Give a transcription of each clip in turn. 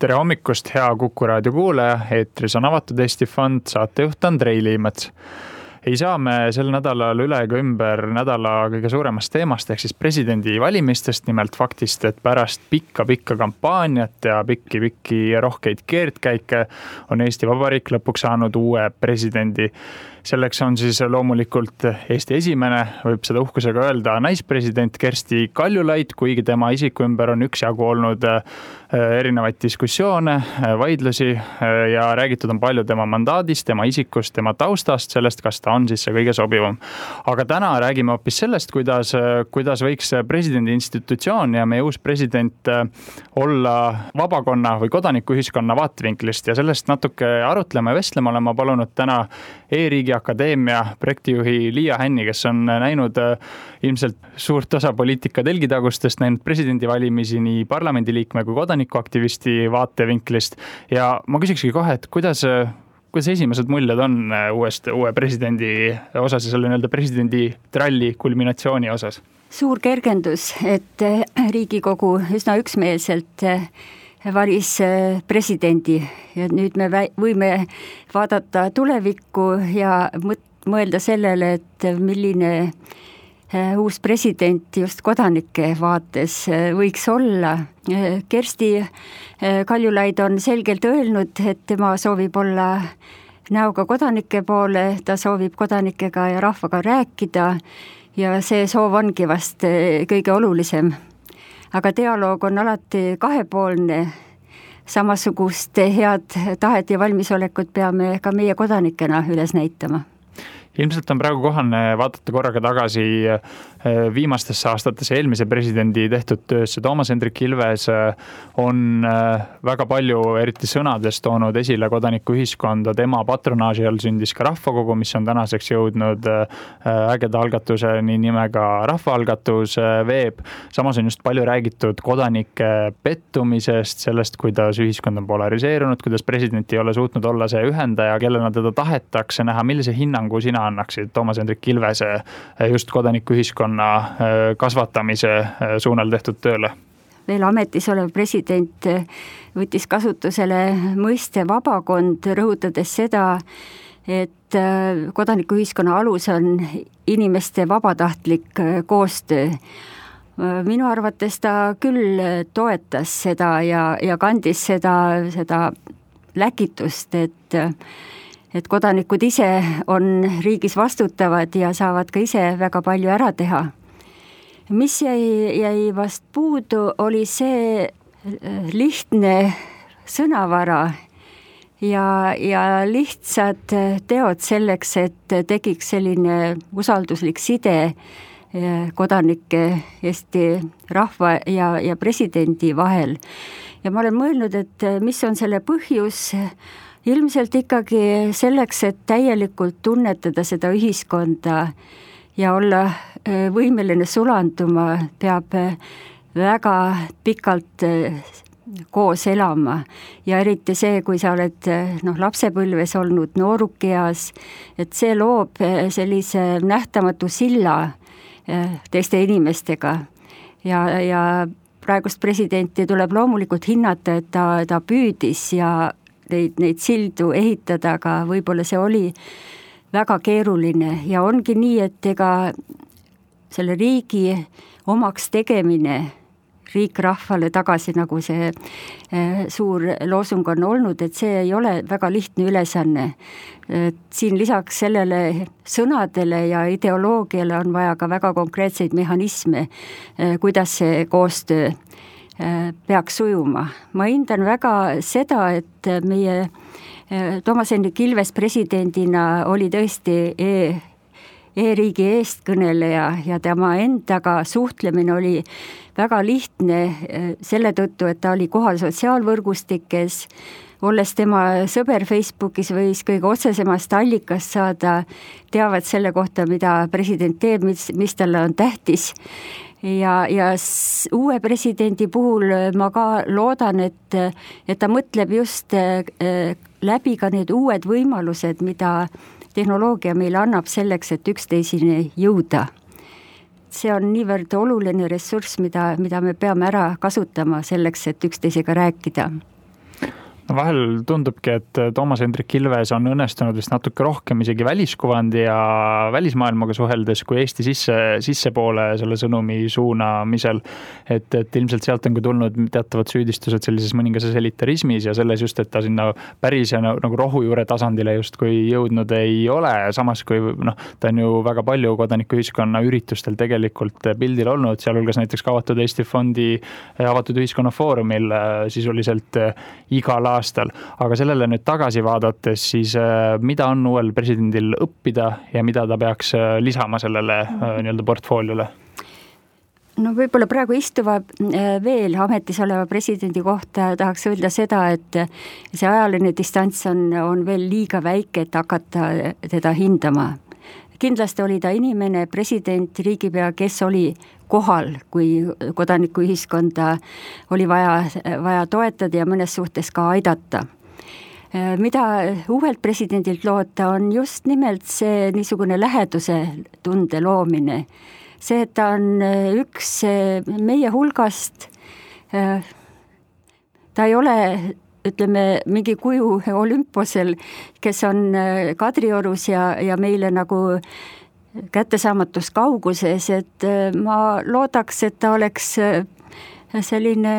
Tere hommikust, hea Kuku raadio kuulaja, eetris on Avatud Eesti Fond, saatejuht Andrei Liimets. Ei saa me sel nädalal üle ega ümber nädala kõige suuremast teemast ehk siis presidendi valimistest, nimelt faktist, et pärast pikka kampaaniat ja pikki rohkeid keerdkäike on Eesti Vabariik lõpuks saanud uue presidendi. Selleks on siis loomulikult Eesti esimene, võib seda uhkusega öelda, naispresident Kersti Kaljulaid, kuigi tema isiku ümber on üksjagu olnud erinevaid diskussioone, vaidlusi ja räägitud on palju tema mandaadist, tema isikust, tema taustast, sellest, kas ta on siis see kõige sobivam. Aga täna räägime hoopis sellest, kuidas võiks presidendi institutsioon ja meie uus president olla vabakonna või kodanikuühiskonna vaatevinklist ja sellest natuke arutlema ja vestlema olen ma palunud täna E-riigi Akadeemia projektijuhi Liia Hänni, kes on näinud ilmselt suurt osa poliitika telgitagustest, näinud presidendivalimisi nii parlamendiliikme kui kodanikuaktivisti vaatevinklist. Ja ma küsikski kohe, et kuidas esimesed muljed on uue presidendi osas ja selle nii-öelda presidendi tralli kulminatsiooni osas? Suur kergendus, et Riigikogu üsna üksmeelselt valis presidendi ja nüüd me võime vaadata tulevikku ja mõelda sellele, et milline uus president just kodanike vaates võiks olla. Kersti Kaljulaid on selgelt öelnud, et tema soovib olla näoga kodanike poole, ta soovib kodanikega ja rahvaga rääkida ja see soov ongi vast kõige olulisem. Aga dialoog on alati kahepoolne, samasugust head tahet ja valmisolekut peame ka meie kodanikena üles näitama. Ilmselt on praegu kohane vaadata korraga tagasi viimastesse aastatesse eelmise presidendi tehtud töösse. Toomas Hendrik Ilves on väga palju eriti sõnades toonud esile kodanikuühiskonda. Tema patronaaži all sündis ka rahvakogu, mis on tänaseks jõudnud ägeda algatuseni nimega rahvaalgatus Veeb. Samas on just palju räägitud kodanike pettumisest, sellest, kuidas ühiskond on polariseerunud, kuidas president ei ole suutnud olla see ühendaja, kellena teda tahetakse näha. Millise hinnangu sina annaksid Toomas Hendrik Ilvese just kodanikuühiskonna kasvatamise suunal tehtud tööle? Veel ametis olev president võttis kasutusele mõiste vabakond, rõhutades seda, et kodanikuühiskonna alus on inimeste vabatahtlik koostöö. Minu arvates ta küll toetas seda ja kandis seda läkitust, et kodanikud ise on riigis vastutavad ja saavad ka ise väga palju ära teha. Mis jäi vast puudu, oli see lihtne sõnavara ja lihtsad teod selleks, et tekiks selline usalduslik side kodanike, Eesti rahva ja presidendi vahel. Ja ma olen mõelnud, et mis on selle põhjus. Ilmselt ikkagi selleks, et täielikult tunnetada seda ühiskonda ja olla võimeline sulanduma, peab väga pikalt koos elama. Ja eriti see, kui sa oled lapsepõlves olnud noorukeas, et see loob sellise nähtamatu silla teiste inimestega. Ja praegust presidenti tuleb loomulikult hinnata, et ta püüdis ja neid sildu ehitada, aga võib-olla see oli väga keeruline ja ongi nii, et ega selle riigi omaks tegemine, riik rahvale tagasi, nagu see suur loosung on olnud, et see ei ole väga lihtne ülesanne. Siin lisaks sellele sõnadele ja ideoloogiale on vaja ka väga konkreetseid mehhanisme, kuidas see koostöö peaks sujuma. Ma hindan väga seda, et meie Toomas Hendrik Ilves presidendina oli tõesti E-riigi eestkõneleja ja tema endaga suhtlemine oli väga lihtne selle tõttu, et ta oli kohal sotsiaalvõrgustikes, olles tema sõber Facebookis võis kõige otsesemast allikast saada teavet selle kohta, mida president teeb, mis talle on tähtis. Ja uue presidendi puhul ma ka loodan, et ta mõtleb just läbi ka need uued võimalused, mida tehnoloogia meile annab selleks, et üksteisini jõuda. See on niivõrd oluline ressurss, mida me peame ära kasutama selleks, et üksteisega rääkida. Vahel tundubki, et Toomas Hendrik Ilves on õnnestunud vist natuke rohkem isegi väliskuvandi ja välismaailmaga suheldes kui Eesti sissepoole selle sõnumi suunamisel. Et ilmselt sealt on ka tulnud teatavad süüdistused sellises mõningases elitarismis ja selles just, et ta sinna päris ja nagu rohujuure tasandile just kui jõudnud ei ole. Samas kui ta on ju väga palju kodanikuühiskonna üritustel tegelikult pildil olnud, sealhulgas näiteks ka Avatud Eesti Fondi Avatud Ühiskonna Foorumil sisuliselt igal aastal. Aga sellele nüüd tagasi vaadates, siis mida on uuel presidendil õppida ja mida ta peaks lisama sellele nii-öelda portfooliole? No võib-olla praegu istuva veel ametis oleva presidendi kohta tahaks öelda seda, et see ajaline distants on veel liiga väike, et hakata teda hindama. Kindlasti oli ta inimene, president, riigipea, kes oli kohal, kui kodanikuühiskonda oli vaja toetada ja mõnes suhtes ka aidata. Mida uuelt presidendilt loota on just nimelt see niisugune läheduse tunde loomine. See, et ta on üks meie hulgast, ta ei ole mingi kuju Olümposel, kes on Kadriorus ja meile nagu kättesaamatus kauguses, et ma loodaks, et ta oleks selline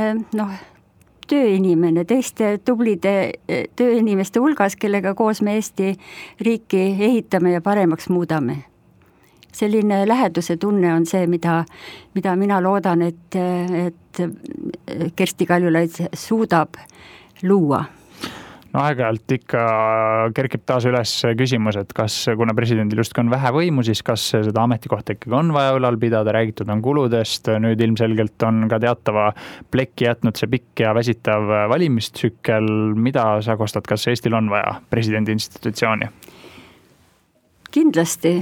tööinimene, teiste tublide tööinimeste hulgas, kellega koos me Eesti riiki ehitame ja paremaks muudame. Selline läheduse tunne on see, mida mina loodan, et Kersti Kaljulaid suudab luua. No aeg-ajalt ikka kerkib taas üles küsimus, et kas, kuna presidendil justkui on vähe võimu, siis kas seda ametikohta ikkagi on vaja ülal pidada, räägitud on kuludest, nüüd ilmselgelt on ka teatava plekki jätnud see pikk ja väsitav valimistsükkel. Mida sa kostad, kas Eestil on vaja presidendi institutsiooni? Kindlasti.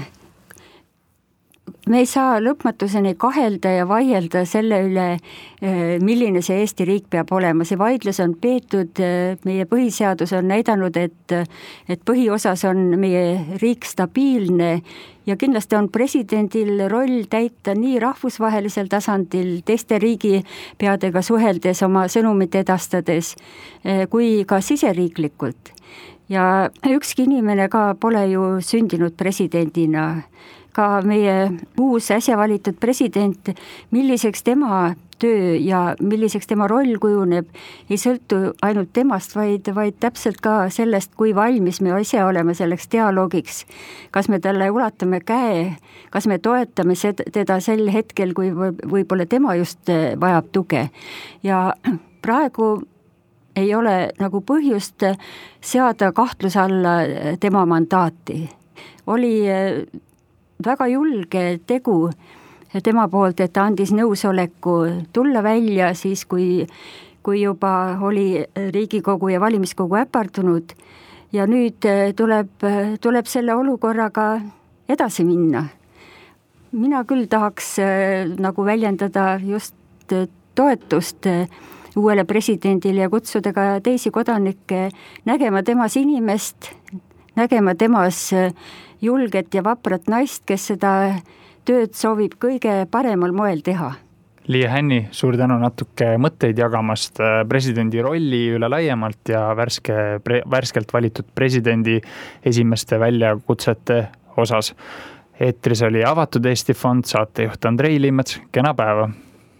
Me ei saa lõpmatuseni kahelda ja vaielda selle üle, milline see Eesti riik peab olema. See vaidlus on peetud, meie põhiseadus on näidanud, et põhiosas on meie riik stabiilne ja kindlasti on presidendil roll täita nii rahvusvahelisel tasandil, teiste riigipeadega suheldes, oma sõnumit edastades, kui ka siseriiklikult. Ja ükski inimene ka pole ju sündinud presidendina. Ka meie uus äsja valitud president, milliseks tema töö ja milliseks tema roll kujuneb, ei sõltu ainult temast, vaid täpselt ka sellest, kui valmis me ise oleme selleks dialoogiks. Kas me talle ulatame käe, kas me toetame teda sel hetkel, kui võib-olla tema just vajab tuge. Ja praegu ei ole nagu põhjust seada kahtluse alla tema mandaati. Oli väga julge tegu tema poolt, et ta andis nõusoleku tulla välja siis, kui juba oli Riigikogu ja valimiskogu äpardunud ja nüüd tuleb selle olukorraga edasi minna. Mina küll tahaks nagu väljendada just toetust uuele presidendile ja kutsuda ka teisi kodanikke nägema temas inimest, nägema temas julget ja vaprat naist, kes seda tööd soovib kõige paremal moel teha. Liia Hänni, suur tänu natuke mõtteid jagamast presidendi rolli üle laiemalt ja värskelt valitud presidendi esimeste väljakutsete osas. Eetris oli Avatud Eesti Fond, saatejuht Andrei Liimets, kena päeva!